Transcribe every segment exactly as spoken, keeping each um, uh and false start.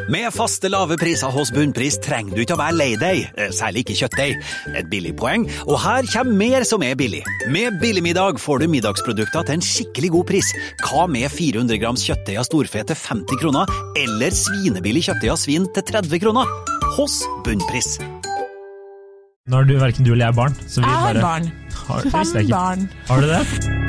Med faste lave priser hos Bunnpris trenger du ikke å være lei deg, særlig ikke kjøttdeig. Et billig poeng, og her kommer mer som er billig. Med Billigmiddag får du middagsprodukter til en skikkelig god pris. Hva med fire hundre grams kjøttdeig av storfe til femti kroner, eller svinebillig kjøttdeig av svin til tretti kroner? Hos Bunnpris. Nå er du hverken du eller jeg barn. Så vi jeg har bare... barn. Har, Fem barn. Har du det?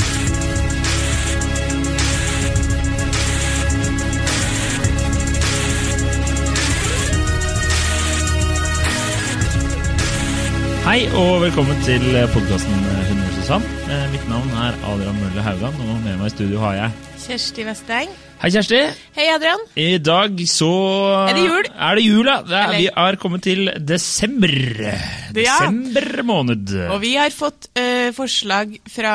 Hei og velkommen til podcasten Hundre Susann. Mitt navn er Adrian Mølle Haugan, og med meg i studio har jeg Kjersti Vesteng. Hei Kjersti. Hei Adrian. I dag så Er det jul? Er det jul, ja. Det er, vi er kommet til desember. Desember måned. Og vi har fått uh, forslag fra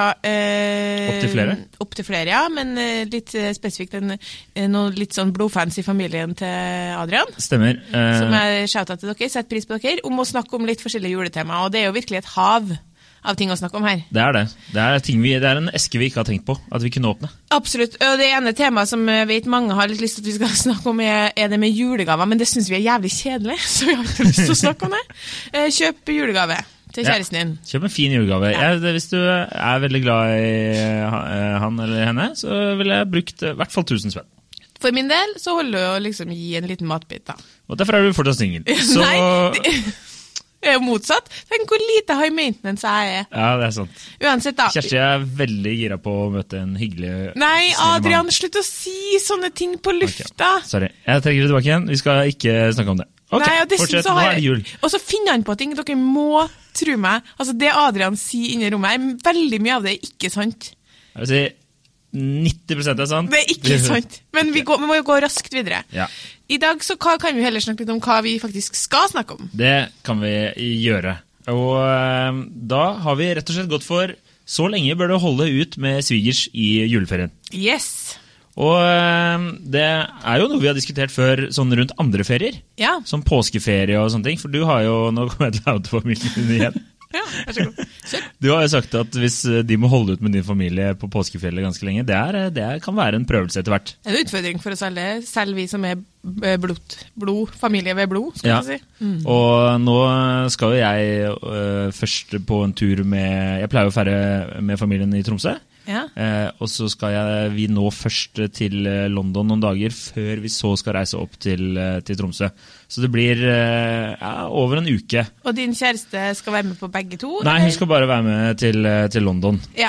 uh, Opp til flere? Opp til flere, ja, men uh, litt uh, spesifikt en, uh, noen litt sånn blodfans i familien til Adrian. Stemmer. Uh, som jeg shoutet til dere, sett pris på dere, om å snakke om litt forskjellige juletema, og det er jo virkelig et hav av ting å snakke om her. Det er det. Det er, ting vi, det er en eske vi ikke har tenkt på, at vi kunne åpne. Absolutt. Og det ene temaet som jeg vet mange har litt lyst til at vi skal snakke om er, er det med julegaver, men det synes vi er jævlig kjedelig, så vi har ikke lyst til å snakke om det. Kjøp julegave til kjæresten din. Ja, kjøp en fin julegave. Ja. Jeg, hvis du er veldig glad i han eller henne, så ville jeg brukt i hvert fall tusen spenn. For min del så holder det å liksom gi en liten matbit da. Og derfor er du fortsatt single. Så... Nei, det... Det er jo motsatt. Tenk hvor lite high maintenance jeg er. Ja, det er sant. Uansett da. Kjersti er veldig gira på å møte en hyggelig... Nei, Adrian, slutt å si sånne ting på lufta. Okay. Sorry, jeg trekker det tilbake igjen. Vi skal ikke snakke om det. Ok, Nei, fortsett. Nå er det jul. Og så finner han på ting. Dere må tro meg. Altså, det Adrian sier inne i rommet, er veldig mye av det ikke sant. Jeg vil si... nitti prosent er sant. Det er ikke sant, men vi, går, vi må jo gå raskt videre. Ja. I dag så kan vi heller snakke litt om hva vi faktisk skal snakke om. Det kan vi gjøre. Og øh, da har vi rett og slett gått for så lenge bør du holde ut med svigers i juleferien. Yes. Og øh, det er jo noe vi har diskutert før sånn rundt andre ferier. Ja. Som påskeferie og sånne ting, for du har jo, nå kommer jeg til outfamilien din igjen. Ja, vær så god. Sør. Du har jo sagt at hvis de må holde ut med din familie på påskefjellet ganske lenge, det, er, det kan være en prøvelse etter hvert. Det er en utfordring for oss alle, selv vi som er blod, blod familie ved blod, skal ja. jeg si. Mm. Og nå skal jo jeg øh, først på en tur med, jeg pleier å fære med familien i Tromsø, ja. eh, og så skal jeg, vi nå først til London noen dager, før vi så skal reise opp til, til Tromsø. Så det blir eh, ja, over en uke. Og din kjæreste skal være med på begge to? Nei, hun skal bare være med til, til London. Ja.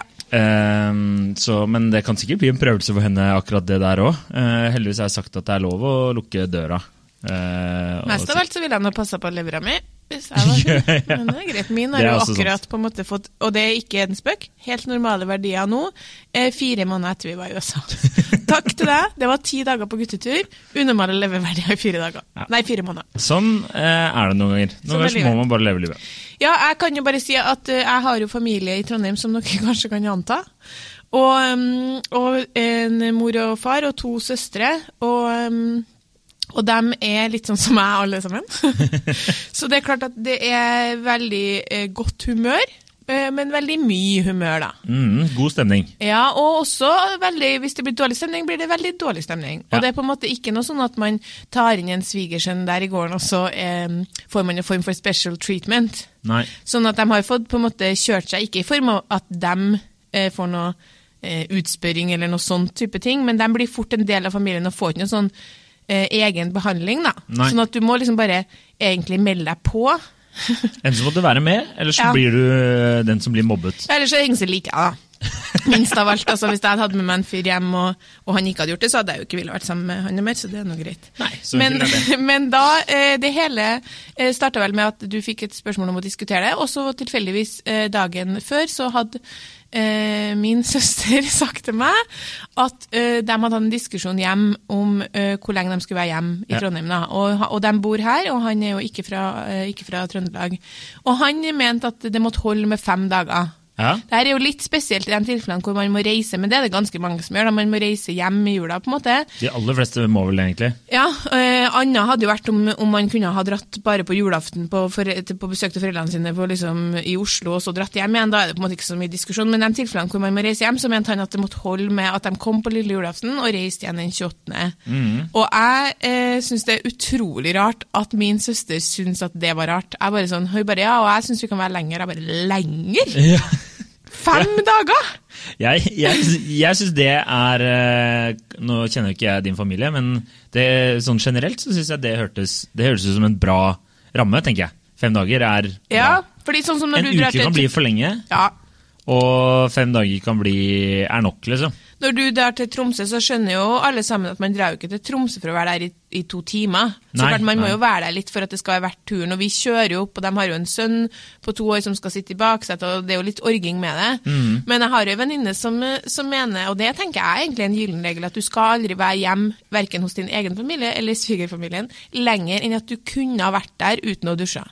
Eh, så, men det kan sikkert bli en prøvelse for henne akkurat det der også. Eh, heldigvis har jeg sagt at det er lov å lukke døra. Eh, Mest av alt så vil han ha passet på levera mi. Hvis jeg var hun. Men det er greit. Min har jo akkurat på en måte fått, og det er ikke en spøk, helt normale verdier nå, eh, fire måneder etter vi var i U S A. Takk til deg. Det var ti dager på guttetur. Unormale leveverdier i fire dager. Ja. Nei, fire måneder. Sånn eh, er det noen ganger. Noen sånn ganger må man bare leve livet. Ja, jeg kan jo bare si at uh, jeg har jo familie i Trondheim som dere kanskje kan anta. Og, um, og en mor og far og to søstre, og... Um, Og de er litt sånn som meg, alle sammen. Så det er klart at det er veldig eh, godt humør, eh, men veldig mye humør da. Mm, god stemning. Ja, og også veldig, hvis det blir dårlig stemning, blir det veldig dårlig stemning. Og ja. Det er på en måte ikke noe sånn at man tar inn en svigersønn der i gården, og så eh, får man en form for special treatment. Nei. Sånn at de har fått på en måte kjørt seg, ikke i form av at de eh, får noe eh, utspørring eller noe sånn type ting, men de blir fort en del av familien og får ikke noe sånn Eh, egen behandling da. Nei. Sånn at du må liksom bare egentlig melde deg på. Enten så må du være med, eller så ja. Blir du den som blir mobbet. Eller så er det ingen som liker jeg da. Minst av alt, altså hvis jeg hadde med meg en fyr hjem og, og han ikke hadde gjort det, så hadde jeg jo ikke ville vært sammen med han mer, så det er noe greit. Nei, men, men da, eh, det hele eh, startet vel med at du fikk et spørsmål om å diskutere det, og så tilfeldigvis eh, dagen før så hadde eh, min søster sagt til meg at eh, de hadde en diskusjon hjem om eh, hvor lenge de skulle være hjem i Trondheim da. Og, og de bor her, og han er jo ikke fra, eh, ikke fra Trøndelag. Og han mente at det måtte holde med fem dager. Ja. Det her er jo litt spesielt i de tilfellene hvor man må reise, men det er det ganske mange som gjør, da man må reise hjem i jula på en måte. De aller fleste må vel egentlig. Ja, øh, Anna hadde jo vært om, om man kunne ha dratt bare på julaften på, for, på besøk til foreldrene sine på, liksom, i Oslo, og så dratt hjem igjen. Da er det på en måte ikke så mye diskusjon. Men de tilfellene hvor man må reise hjem, så mente han at det måtte holde med at de kom på lille julaften og reiste igjen den tjueåttende Mm. Og jeg eh, synes det er utrolig rart at min søster synes at det var rart. Jeg bare sånn, hun bare, ja, og jeg synes vi kan være lenger. Jeg bare, lenger? Ja. Fem ja. dager? Jeg, jeg, jeg synes det er, nå kjenner ikke jeg din familie, men det, sånn generelt så synes jeg det hørtes, det hørtes ut som en bra ramme, tenker jeg. Fem dager er bra. Ja, fordi sånn som når en du uke kan bli for lenge, ja. og fem dager kan bli, er nok, liksom. Når du drar til Tromsø, så skjønner jo alle sammen at man drar jo ikke til Tromsø for å være der i, i to timer. Så nei, klart, man nei. må jo være der litt for at det skal være verdt turen. Og vi kjører jo opp, og de har jo en sønn på to år som skal sitte i baksetet, og det er jo litt orging med det. Mm. Men jeg har jo en venninne som, som mener, og det tenker jeg egentlig er en gyllen regel, at du skal aldri være hjem, hverken hos din egen familie eller svigerfamilien, lenger enn at du kunne ha vært der uten å dusje.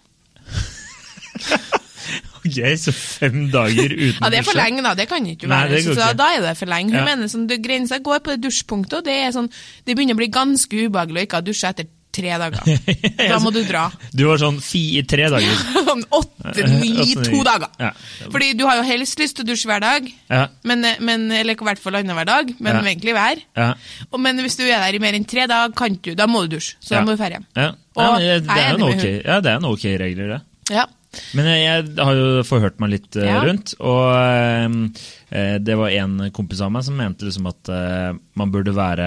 Ok, så fem dager uten ja, det er for lenge da, det kan ikke Nei, være. Så da, ikke. da er det for lenge. Hun ja. mener sånn, det, grensen går på det dusjpunktet, og det er sånn, det begynner å bli ganske ubehagelig å ikke ha dusjet etter tre dager. Da må du dra. Du var sånn fi i tre dager. Sånn åtte, ni, to dager. Ja. Fordi du har jo helst lyst til å dusje hver dag, ja. men, men, eller ikke hvert fall annen hver dag, men ja. egentlig hver. Ja. Og, men hvis du er der i mer enn tre dager, kan du, da må du dusje, så ja. da må du fære hjem. Ja. Og ja, det, er en okay, ja, det er en ok regler, det. Ja. Men jeg har jo forhørt meg litt uh, ja. rundt, og uh, det var en kompis av meg som mente liksom at uh, man burde være,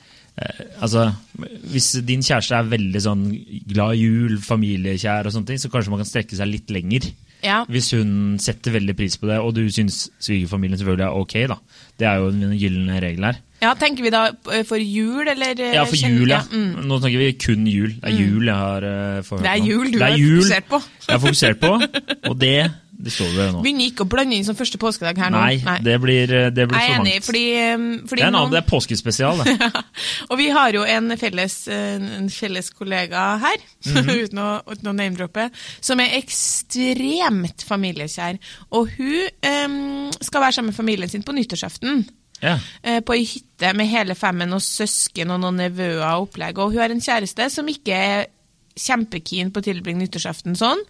uh, altså, hvis din kjæreste er veldig sånn glad i jul, familiekjær og sånne ting, så kanskje man kan strekke seg litt lenger. Ja. Hvis hun setter veldig pris på det, og du synes svigerfamilien selvfølgelig er ok da. Det er jo en gyllene regel her. Ja, tenker vi da for jul, eller? Ja, for jul, ja. Mm. Nå tenker vi kun jul. Det er jul jeg har uh, forhørt. Det er jul du er har fokusert på. Jeg har fokusert på, og det, det står det nå. Begynner ikke å blande inn som første påskedag her nå. Nei, Nei. det blir, det blir for mangt. Fordi, fordi det er en nå... annen, det er påskespesial. Det. Og vi har jo en felles, en felles kollega her, mm-hmm. uten, å, uten å name-droppe, som er ekstremt familiekjær. Og hun um, skal være sammen med familien sin på nyttårsaften. Ja. På en hytte med hele femmen og søsken og noen nevøer og opplegg, og hun har en kjæreste som ikke er kjempekeen på å tilbringe nyttårsaften sånn,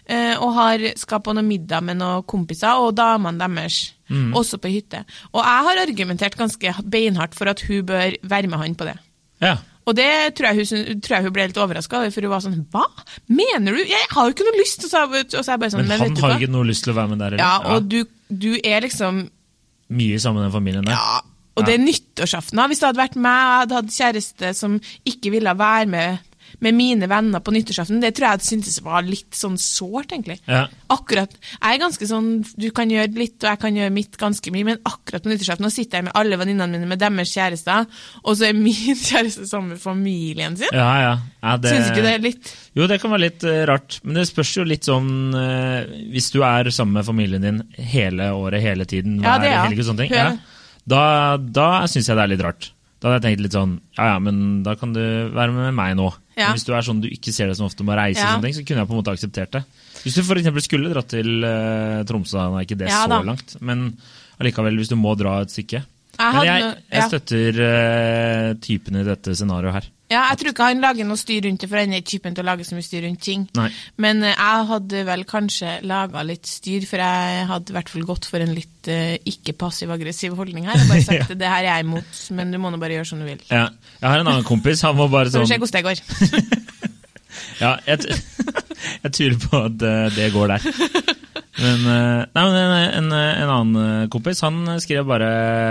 og har skal på noe middag med noen kompiser og damene deres, mm. også på hytte. Og jeg har argumentert ganske beinhardt for at hun bør være med han på det. Ja. Og det tror jeg, hun, tror jeg hun ble litt overrasket over, for hun var sånn, hva? Mener du? Jeg har jo ikke noe lyst til å si, og så er jeg bare sånn, men, men han har ikke noe lyst til å være med der, eller? Ja, og ja. Du, du er liksom mye sammen med den familien der. Ja, og det er nyttårsaften. Hvis det hadde vært meg, og jeg hadde hatt kjæreste som ikke ville være med, med mine venner på nyttårsaften, det tror jeg syntes var litt sånn sårt, egentlig. Ja. Akkurat, jeg er ganske sånn, du kan gjøre litt, og jeg kan gjøre mitt ganske mye, men akkurat på nyttårsaften, nå sitter jeg med alle venninnene mine med deres kjærester, og så er min kjæreste sammen med familien sin. Ja, ja. ja det... Synes ikke det er litt... Jo, det kan være litt uh, rart, men det spørs jo litt sånn, uh, hvis du er sammen med familien din hele året, hele tiden, hver ja, det, ja. helg og sånne ting, ja, da, da synes jeg det er litt rart. Da hadde jeg tenkt litt sånn, ja, ja, men da kan du være med meg nå. Ja. Hvis du er sånn, du ikke ser det så ofte med å reise ja. og sånne ting, så kunne jeg på en måte akseptert det. Hvis du for eksempel skulle dratt til uh, Tromsø, da er ikke det ja, så da. langt, men allikevel hvis du må dra et stykke. Jeg men jeg, jeg støtter uh, typen i dette scenarioet her. Ja, jeg tror ikke han lager noe styr rundt det, for han er typen til å lage så mye styr rundt ting. Nei. Men uh, jeg hadde vel kanskje laget litt styr, for jeg hadde i hvert fall gått for en litt uh, ikke-passiv-aggressiv holdning her. Jeg bare sagt ja. det her er jeg imot, men du må nå bare gjøre som du vil. Ja, jeg har en annen kompis, han må bare sånn... Så vi ser hvordan det går. Ja, jeg, jeg tviler på at uh, det går der. Men, nei, men en, en, en annen kompis, han skrev bare,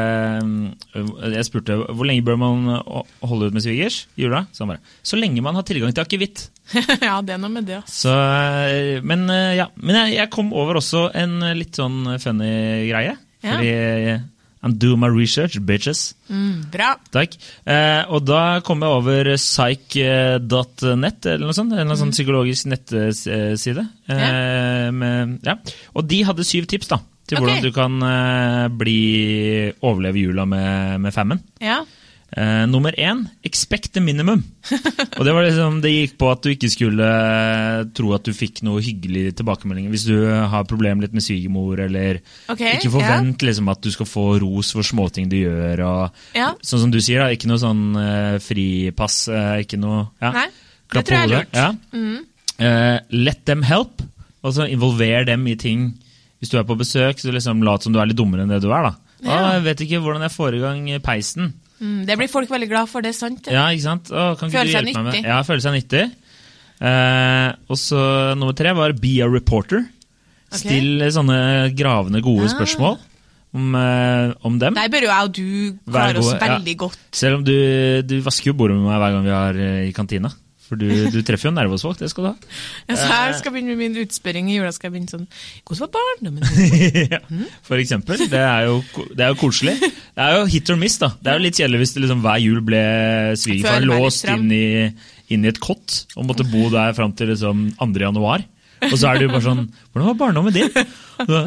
jeg spurte, hvor lenge bør man holde ut med svigers i jula? Så han bare, så lenge man har tilgang til akevitt. Ja, det er noe med det. Så, men ja, men jeg, jeg kom over også en litt sånn funny greie, ja. fordi I'm doing my research, bitches. Mm, bra. Takk. Eh, og da kom jeg over psych dot net, eller noe sånt, en mm. sånn psykologisk nettside. Eh, ja. Med, ja. Og de hadde syv tips da, til okay. hvordan du kan eh, bli, overleve jula med, med femmen. Ja. Uh, nummer én, expect the minimum. Og det var liksom, det gikk på at du ikke skulle tro at du fikk noe hyggelig tilbakemelding hvis du har problemer litt med svigermor, eller okay, ikke forvent ja. liksom, at du skal få ros for småting du gjør, og ja. sånn som du sier, da, ikke noe sånn uh, fripass, uh, ikke noe, ja. Nei, det tror jeg er lurt. Ja. Mm. Uh, let them help, og så involver dem i ting. Hvis du er på besøk, så liksom lat som du er litt dummere enn det du er, da. Ja. Ah, jeg vet ikke hvordan jeg får i gang peisen. Mm, det blir folk veldig glad for, det er sant. Det. Ja, ikke sant? Åh, kan ikke føle du seg hjelpe meg nyttig. med? Ja, føle seg nyttig. Eh, og så nummer tre var be a reporter. Okay. Still sånne gravende gode ah. spørsmål om, eh, om dem. Der bør jo jeg og du klare oss veldig ja. godt. Selv om du, du vasker jo bordet med meg hver gang vi har i kantina. For du, du treffer jo nerve hos folk, det skal du ha. Ja, så her skal jeg begynne med min utspørring i jula, skal jeg begynne sånn, hvordan var barndommen? ja, for eksempel, det er, jo, det er jo koselig. Det er jo hit or miss da. Det er jo litt kjedelig hvis det liksom hver jul ble svigerfar låst inn i, inn i et kott, og måtte bo der frem til liksom andre januar. Og så er det jo bare sånn, hvordan var barndommen din? Så,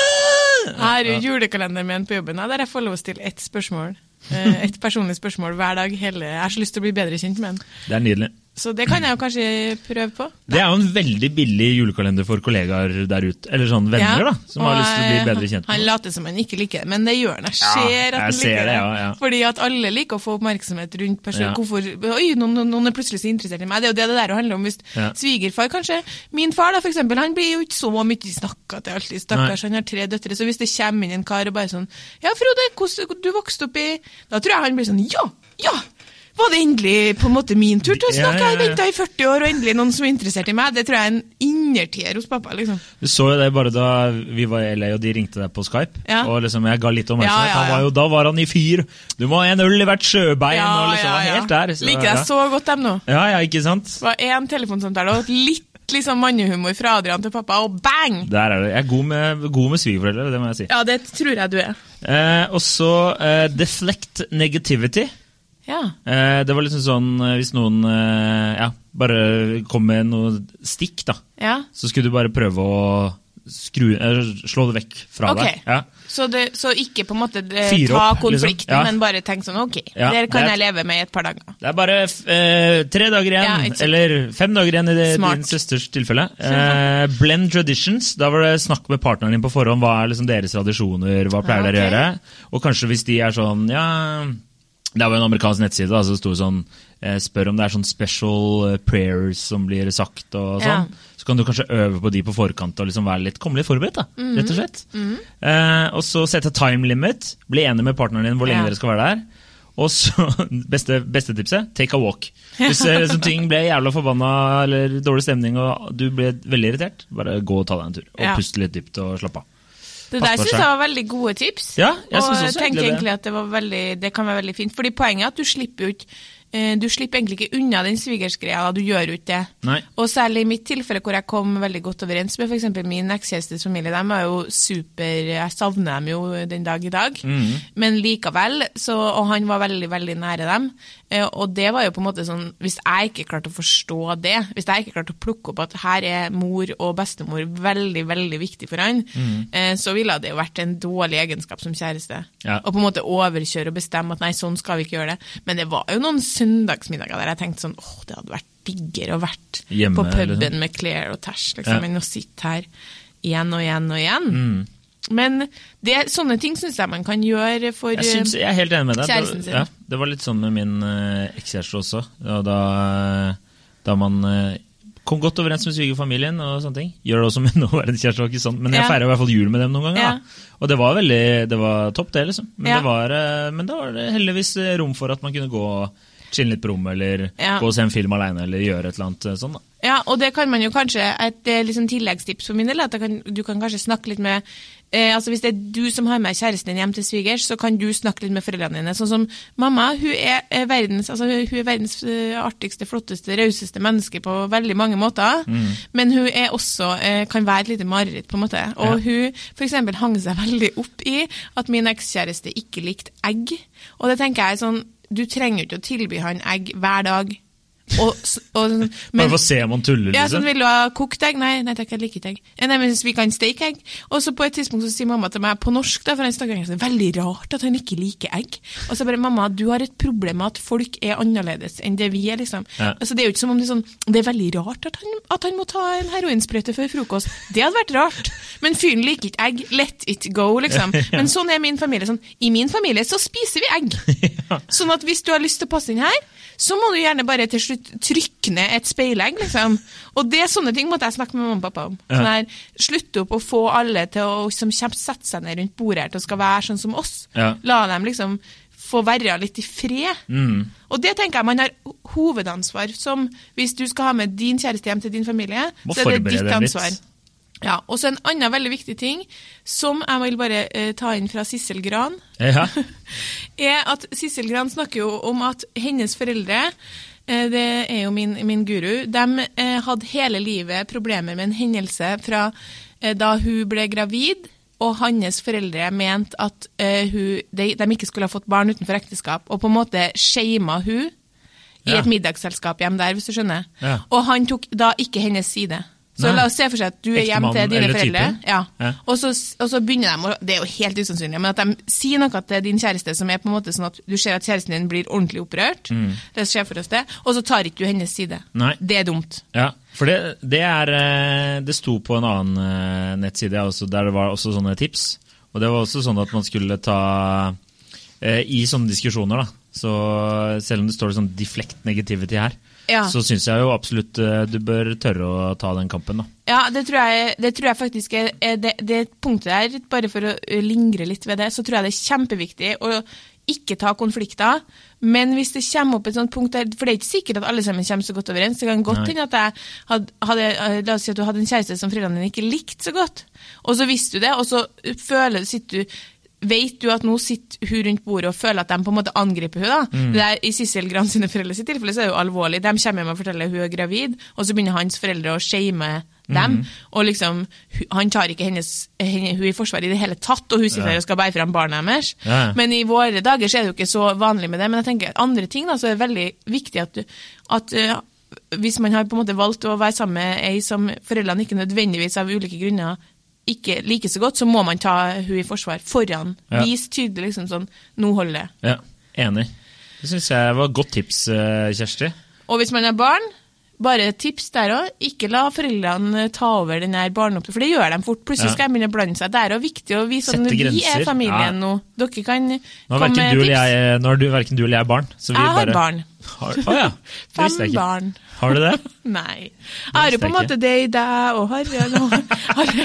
jeg har jo julekalender med en på jobben, der jeg får lov å stille ett spørsmål. Et personlig spørsmål hver dag. Hele. Jeg har så lyst til å bli bedre kjent med den. Det er nydelig. Så det kan jeg jo kanskje prøve på. Det er jo en veldig billig julekalender for kollegaer der ute, eller sånn venner ja, da, som har lyst til å bli bedre kjent med. Han later som han ikke liker det, men det gjør han. Jeg ser ja, at han liker det. det ja, ja. Fordi at alle liker å få oppmerksomhet rundt personen. Ja. Hvorfor, oi, noen, noen er plutselig så interessert i meg. Det er jo det det der handler om. Hvis ja. Svigerfar, kanskje, min far da, for eksempel, han blir jo ikke så mye snakket til alltid, stakkars, han har tre døtre, så hvis det kommer inn en kar og bare sånn, ja, Frode, hvordan du vokste opp i, da tror jeg han blir sånn, ja, ja, var det endelig på en måte min tur til å snakke? Jeg ventet i førti år, og endelig noen som er interessert i meg. Det tror jeg er en innertier hos pappa, liksom. Du så jo det bare da vi var i L A, og de ringte deg på Skype, ja. Og liksom jeg ga litt oppmerksomhet. Ja, ja, ja. Han var jo, da var han i fyr. Du må ha en øl i hvert sjøbein, ja, og liksom var helt der. Så, liker deg så godt dem nå. Ja, ja, ikke sant? Det var en telefonsamtale, og litt liksom mannehumor fra Adrian til pappa, og bang! Der er det. Jeg er god med, god med svigerforeldre, det må jeg si. Ja, det tror jeg du er. Eh, og så eh, deflect negativity. Ja. Eh, det var liksom sånn, hvis noen eh, ja, bare kom med noe stikk da, ja. Så skulle du bare prøve å skru, eh, slå det vekk fra okay. deg. Ja. Så, det, så ikke på en måte det, Fyre ta opp, konflikten, liksom. Ja. men bare tenk sånn, ok, ja, det kan det er, jeg leve med i et par dager. Det er bare eh, tre dager igjen, ja, eller fem dager igjen i det, din søsters tilfelle. Eh, blend traditions, da var det snakk med partneren din på forhånd, hva er liksom deres tradisjoner, hva pleier ja, okay. dere å gjøre? Og kanskje hvis de er sånn, ja... Det var en amerikansk nettside, da, så det stod sånn, eh, spør om det er sånn special prayers som blir sagt og sånn. Ja. Så kan du kanskje øve på de på forkant og liksom være litt, komme litt forberedt da, mm-hmm. rett og slett. Mm-hmm. eh, og så sette time limit, bli enig med partneren din hvor lenge ja. Dere skal være der. Og så, beste, beste tipset, take a walk. Hvis liksom, ting ble jævla forbanna eller dårlig stemning og du ble veldig irritert, bare gå og ta deg en tur. Og ja. Puste litt dypt og slappe av. Det der synes jeg var veldig gode tips, ja, jeg og synes jeg også tenker det. Egentlig at det, var veldig, det kan være veldig fint, fordi poenget er at du slipper jo ikke Du slipper egentlig ikke unna den svigersgreia, du gjør jo ikke det. Nei. Og særlig i mitt tilfelle hvor jeg kom veldig godt overens med for eksempel min ekskjærestes familie, de var jo super, jeg savner dem jo den dag i dag, mm. men likevel, så, og han var veldig, veldig nære dem, og det var jo på en måte sånn, hvis jeg ikke klarte å forstå det, hvis jeg ikke klarte å plukke opp at her er mor og bestemor veldig, veldig viktig for han, mm. så ville det jo vært en dårlig egenskap som kjæreste. Ja. Og på en måte overkjøre og bestemme at nei, sånn skal vi ikke gjøre det. Men det var jo noen søndagsmiddager der jeg tenkte sånn, åh, det hadde vært digger å vært hjemme, på puben liksom. Med Claire og Tash, liksom, ja. Men å sitte her igjen og igjen og igjen. Mm. Men det, sånne ting synes jeg man kan gjøre for jeg, synes, jeg er helt enig med deg. Kjæresten sin. Det, ja, det var litt sånn med min uh, ekskjæreste også, og da, da man uh, kom godt overens med svigerfamilien og sånne ting. Gjør det også med nåværende kjæreste, ikke sånn, men jeg ja. Feirer i hvert fall jul med dem noen ganger. Ja. Da. Og det var veldig, det var topp det liksom. Men, ja. det var, uh, men da var det heldigvis rom for at man kunne gå og chille litt på rommet, eller ja. Gå og se en film alene, eller gjøre et eller annet sånn da. Ja, og det kan man jo kanskje, et liksom, tilleggstips for min del, at kan, du kan kanskje snakke litt med, eh, altså hvis det er du som har med kjæresten din hjem til svigers, så kan du snakke litt med foreldrene dine, sånn som mamma, hun er, er verdens, altså hun er verdens artigste, flotteste, rauseste menneske på veldig mange måter, mm. men hun er også, eh, kan være et lite mareritt på en måte, og ja. Hun for eksempel hang seg veldig opp i at min ekskjæreste ikke likte egg, og det tenker jeg sånn, du trenger ikke å tilby han egg hver dag, Og, og, men, bare for å se om man tuller, liksom. Ja, sånn, vil du ha kokt egg? Nei, nei, takk, jeg liker ikke egg. Nei, men vi kan steke egg. Og så på et tidspunkt så sier mamma til meg, på norsk da, for han snakker det er veldig rart at han ikke liker egg. Og så bare, mamma, du har et problem med at folk er annerledes enn det vi er, liksom. Ja. Altså, det er jo ikke som om det er sånn, det er veldig rart at han, at han må ta en heroinsprøyte før frokost. Det hadde vært rart. Men fyren liker ikke egg, let it go, liksom. Men sånn er min familie. Sånn, i min familie så spiser vi egg. Ja. Sånn at hvis du har lyst til å passe inn her, så må du gjerne bare til slutt trykke ned et speilegg, liksom. Og det er sånne ting måtte jeg snakke med mamma og pappa om. Sånn her, slutte opp å få alle til å som sette seg ned rundt bordet her til å skal være sånn som oss. Ja. La dem liksom få være litt i fred. Mm. Og det tenker jeg man har hovedansvar som, hvis du skal ha med din kjæreste hjem til din familie, må så er det ditt ansvar. Litt. Ja, og så en annen veldig viktig ting, som jeg vil bare eh, ta inn fra Sissel Gran, ja. er at Sissel Gran snakker jo om at hennes foreldre, eh, det er jo min, min guru, de eh, hadde hele livet problemer med en hendelse fra eh, da hun ble gravid, og hans foreldre mente at eh, hun, de, de ikke skulle ha fått barn utenfor ekteskap, og på en måte skjema hun i ja. et middagsselskap hjem der, hvis du skjønner. Ja. Og han tok da ikke hennes side. Så Nei. La oss se for seg at du er hjem til dine foreldre, ja. Ja. Og, så, og så begynner de, og det er jo helt usannsynlig, men at de sier noe til din kjæreste som er på en måte sånn at du ser at kjæresten din blir ordentlig opprørt, mm. det skjer for oss det, og så tar ikke du hennes side. Nei. Det er dumt. Ja, for det, det er, det sto på en annen nettside også, der det var også sånne tips, og det var også sånn at man skulle ta, i sånne diskusjoner da, så selv om det står sånn deflect negativity her, ja. så synes jeg jo absolutt du bør tørre å ta den kampen da. Ja, det tror jeg, det tror jeg faktisk er, er det, det punktet der, bare for å lingre litt ved det, så tror jeg det er kjempeviktig å ikke ta konflikter, men hvis det kommer opp et sånt punkt der, for det er ikke sikkert at alle sammen kommer så godt overens, det kan godt hende at jeg hadde, hadde, la oss si at du hadde en kjæreste som foreldrene dine ikke likte så godt, og så visste du det, og så føler, sitter du vet du at nå sitter hun rundt bordet og føler at de på en måte angriper hun da? Mm. Det er, I Sissel Gran sine foreldre sitt tilfelle så er det jo alvorlig. De kommer med å fortelle at hun er gravid, og så begynner hans foreldre å shame dem, mm. og liksom, han tar ikke hennes, henne, hun i forsvar i det hele tatt, og hun sitter der og skal bære frem barna deres. Ja. Men i våre dager så er det jo ikke så vanlig med det, men jeg tenker andre ting da, så er det veldig viktig at, du, at uh, hvis man har på en måte valgt å være sammen med ei som foreldrene ikke nødvendigvis av ulike grunner ikke like så godt, så må man ta hun i forsvar foran. Ja. Vis tydelig liksom sånn, nå holder det. Ja, enig. Det synes jeg var et godt tips, Kjersti. Og hvis man har barn, bare tips der også, ikke la foreldrene ta over den her barneoppdragelsen, for det gjør de fort. Plutselig skal de begynne å blande seg. Det er jo viktig å vise at vi er familien ja. nå. Dere kan nå komme med tips. Jeg, nå har du, hverken du eller jeg barn. Så vi jeg har bare... barn. Har, oh ja. Fem barn. Har du det? Nei. Jeg har jo på en måte det i deg og Harry.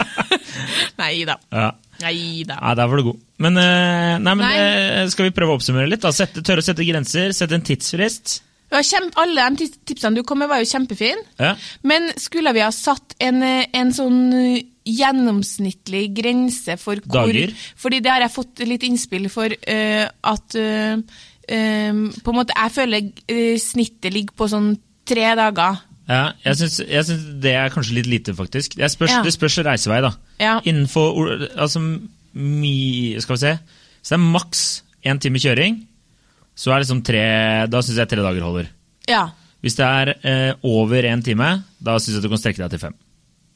Nei da. Ja. Nei da. Ja, der var du god. Men, nei, men nei. Skal vi prøve å oppsummere litt da? Sette, tørre å sette grenser, sette en tidsfrist. Ja, kjempe, alle de tipsene du kom med var jo kjempefin. Ja. Men skulle vi ha satt en, en sånn gjennomsnittlig grense for hvor... Dager? Fordi det har jeg fått litt innspill for uh, at... Uh, Um, på en måte, jeg føler uh, snittet ligger på sånn tre dager. Ja, jeg synes, jeg synes det er kanskje litt lite faktisk. Jeg spørs, ja. Det spørs reisevei da. Ja. Innenfor, altså, mi, skal vi se, så det er maks en time kjøring, så er det liksom tre, da synes jeg tre dager holder. Ja. Hvis det er uh, over en time, da synes jeg du kan strekke deg til fem.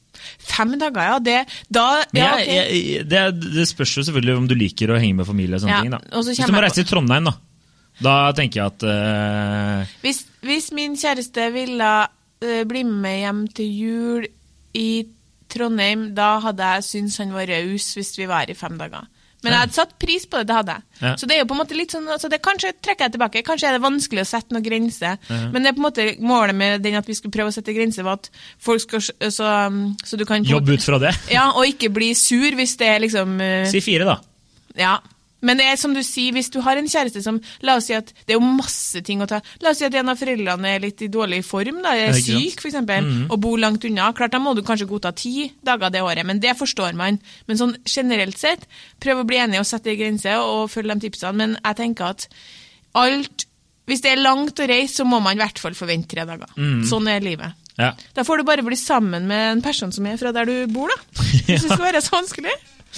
Fem dager, ja. Det, da, ja, jeg, okay. jeg, det, det spørs jo selvfølgelig om du liker å henge med familie og sånne ja. ting da. Hvis du må reise til Trondheim da, da tenker jeg at... Uh... Hvis, hvis min kjæreste ville uh, bli med hjem til jul i Trondheim, da hadde jeg syntes han var raus hvis vi var i fem dager. Men ja. Jeg hadde satt pris på det, det hadde jeg. Ja. Så det er jo på en måte litt sånn, altså det, kanskje trekker jeg tilbake, kanskje er det vanskelig å sette noen grense, ja. Men det er på en måte målet med den at vi skulle prøve å sette grenser var at folk skal, så, så du kan... Jobbe ut fra det. Ja, og ikke bli sur hvis det er liksom... Uh... Si fire da. Ja. Men det er som du sier, hvis du har en kjæreste som, la oss si at det er jo masse ting å ta, la oss si at en av foreldrene er litt i dårlig form, da, er syk for eksempel, mm. og bor langt unna, klart da må du kanskje godta ti dager det året, men det forstår man. Men sånn generelt sett, prøv å bli enig og sette i grenser og følge de tipsene, men jeg tenker at alt, hvis det er langt å reise, så må man i hvert fall forvente tre dager. Mm. Sånn er livet. Ja. Da får du bare bli sammen med en person som er fra der du bor da, hvis det skal være så vanskelig.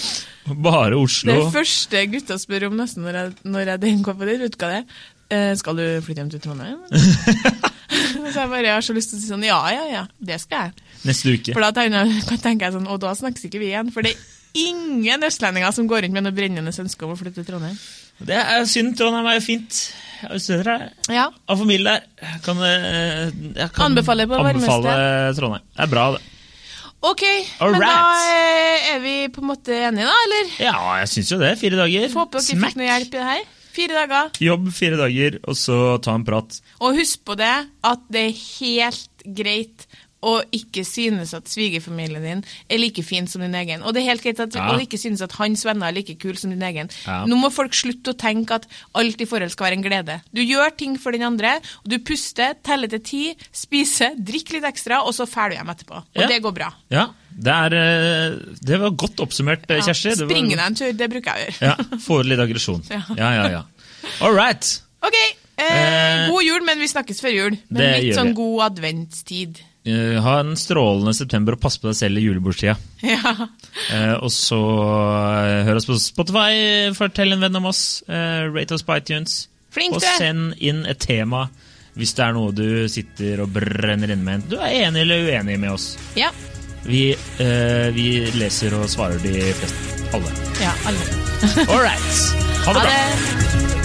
Bare Oslo. Det første gutta spør om nesten når jeg, når jeg denker på det, vet du hva det er? Eh, skal du flytte hjem til Trondheim? Så jeg bare har så lyst til å si sånn, ja, ja, ja, det skal jeg. Neste uke. For da tenker jeg sånn, og da snakkes ikke vi igjen, for det er ingen østlendinger som går rundt med noe brennende ønske om å flytte til Trondheim. Det er synd, Trondheim er jo fint. Jeg har støtter her. Ja. Av familie der. Jeg kan, jeg kan anbefale på anbefale Trondheim. Det er bra, det. Ok, All men right. da er vi på en måte enige da, eller? Ja, jeg synes jo det. Fire dager. Får håpe dere fikk noe hjelp i det her. Fire dager. Jobb fire dager, og så ta en prat. Og husk på det, at det er helt greit å ikke synes at svigerfamilien din er like fin som din egen. Og det er helt greit at, ja. å ikke synes at hans venner er like kul som din egen. Ja. Nå må folk slutte å tenke at alt i forhold skal være en glede. Du gjør ting for den andre, og du puster, teller til ti, spiser, drikker litt ekstra, og så ferdig hjem etterpå. Og ja. det går bra. Ja, det, er, det var godt oppsummert, ja. Kjersti. Springe deg en tur, det bruker jeg å gjøre. Ja, få litt aggresjon. Ja, ja, ja. ja. All right. Ok, eh, god jul, men vi snakkes før jul. Men litt sånn god adventstid. Uh, ha en strålende september og pass på deg selv i julebordstida. Ja. Uh, og så uh, hør oss på Spotify, fortell en venn om oss, uh, rate oss på iTunes. Flink, og send inn et tema hvis det er noe du sitter og brenner inn med. Du er enig eller uenig med oss. Ja. Vi, uh, vi leser og svarer de fleste. Alle. Ja, alle. All right. Ha det bra. Ha det.